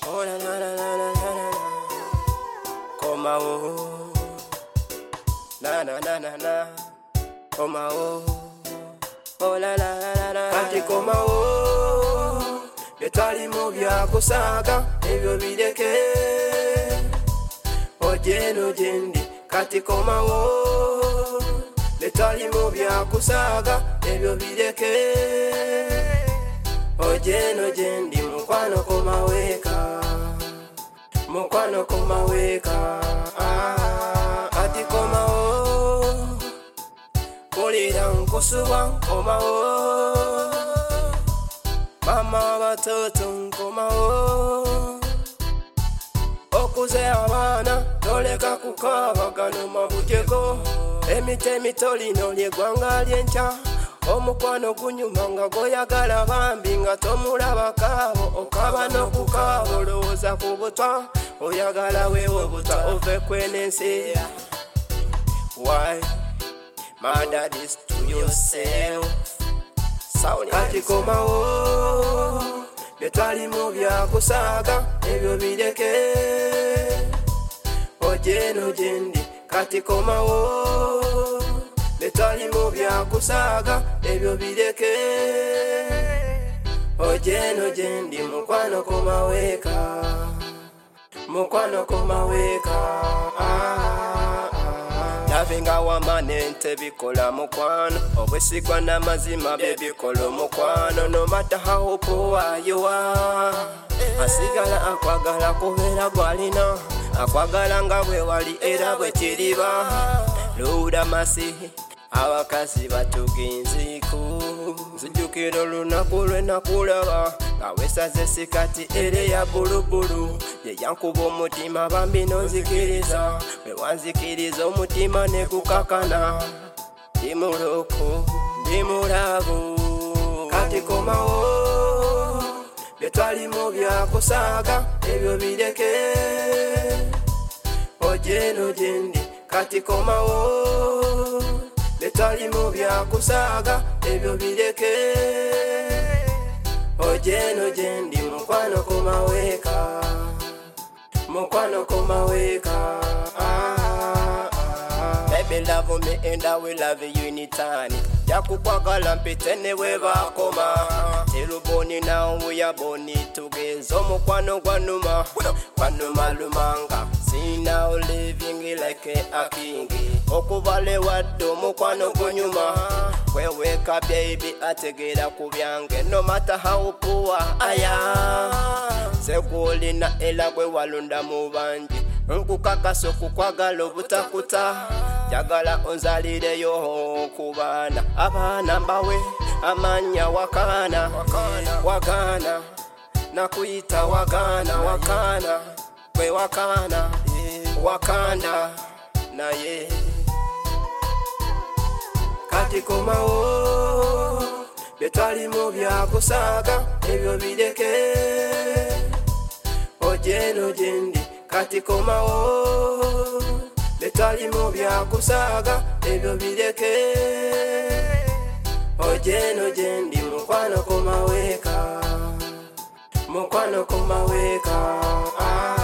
Oh la la la la la la la. Koma oh. Na na na na na. Koma oh. Oh la la la la. Kati koma oh. Byetwalimu byakusaaga ebyo bireke. Ojeno jendi kati koma oh. Byetwalimu byakusaaga ebyo bireke. Ojeno jendi mukwano koma weka. Mukwano koma weka. Ati koma o. Kulira nkusuwa koma o. Mama batoto nkoma o. Okuze abaana toleka kukaba gano mabujeko. Emite mitolino lyegwanga lyenca. Omukwano gunyuma nga goyagala bambi nga tomulaba kaabo okaba n'okukaabo lowooza ku butwa oyagala weewo butwa ove kwenensi. Why? Murder this to yourself. Kati komawo byetwalimu byakusaaga ebyo bireke. Ojeno jendi kati komawo byetwalimu byakusaaga ebyo bireke. Ojeno jendi mukwano koma weka. Mukwano koma weka. Navinga wamane ntebikola mukwano. Obwesigwa n'amazima bebikola omukwano. No matter how poor you are, asigala akwagala kubeera gwalina. Akwagala nga bwe wali era bwe kiriba. Luda masihi abakazi batuginziku. Nzijukira olunaku lwe nakulaba nga weesaze sikati ere ya bulubulu. Ye yankuba omutima bambi nonzikiriza. Bwe wanzikiriza omutima ne gukakana. Ndi muloko ndi mulabu. Kati komawo byetwalimu byakusaaga ebyo bireke. Ojeno jendi kati komawo byetwalimu byakusaaga ebyo bireke. Ojeno jendi mukwano koma weka. Mukwano koma weka. Baby love me and I will love you in eternity. Yakukwagala mpite ne webakoma. Teruboni now we are boni together. Omukwano gwanuma gwanuma lumanga. See now living like a king. Okuvale wadde omukwano gunyuma. Kweweka baby ategera ku byange. No matter how poor I am. Sekulina era gwe walonda mu bangi. Nkukakasa okukwagala obutakuta. Jagala onzalireyo ku baana. Abaana mbawe amanya wakana. Wakana nakuyita wakana. Wakana kwe wakana. Wakanda naye. Kati komawo byetwalimu byakusaaga ebyo bireke. Ojeno jendi kati komawo byetwalimu byakusaaga ebyo bireke. Ojeno jendi mukwano koma weka. Mukwano koma weka.